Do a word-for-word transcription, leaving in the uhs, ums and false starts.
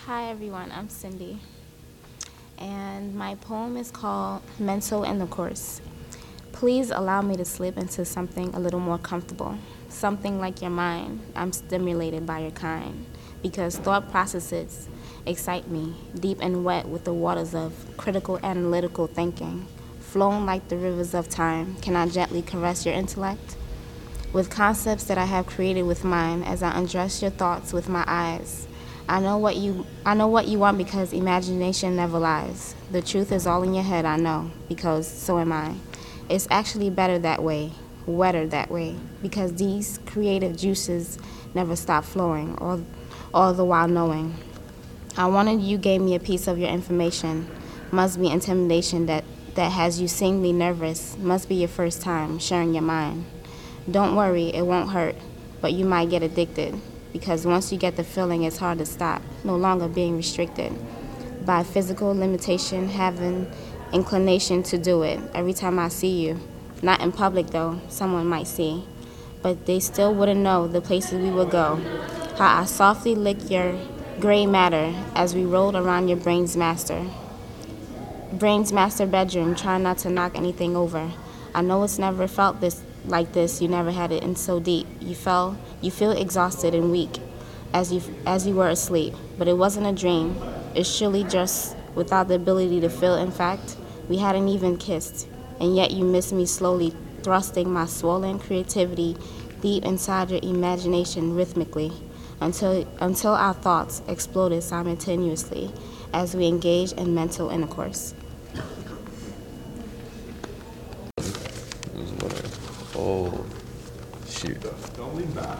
Hi everyone, I'm Cindy, and my poem is called Mental Intercourse. Please allow me to slip into something a little more comfortable, something like your mind. I'm stimulated by your kind, because thought processes excite me, deep and wet with the waters of critical analytical thinking. Flowing like the rivers of time, can I gently caress your intellect? With concepts that I have created with mine as I undress your thoughts with my eyes. I know what you I know what you want because imagination never lies. The truth is all in your head, I know, because so am I. It's actually better that way, wetter that way, because these creative juices never stop flowing, all, all the while knowing. I wanted you gave me a piece of your information. Must be intimidation that, that has you singly nervous. Must be your first time sharing your mind. Don't worry, it won't hurt, but you might get addicted, because once you get the feeling, it's hard to stop, no longer being restricted by physical limitation, having inclination to do it every time I see you. Not in public, though, someone might see, but they still wouldn't know the places we would go. How I softly lick your gray matter as we rolled around your brain's master. Brain's master bedroom, trying not to knock anything over. I know it's never felt this like this. You never had it in so deep. You fell. You feel exhausted and weak, as you as you were asleep. But it wasn't a dream. It's surely just without the ability to feel. In fact, we hadn't even kissed, and yet you missed me slowly, thrusting my swollen creativity deep inside your imagination rhythmically, until until our thoughts exploded simultaneously as we engaged in mental intercourse. Oh, shoot. Don't lean back.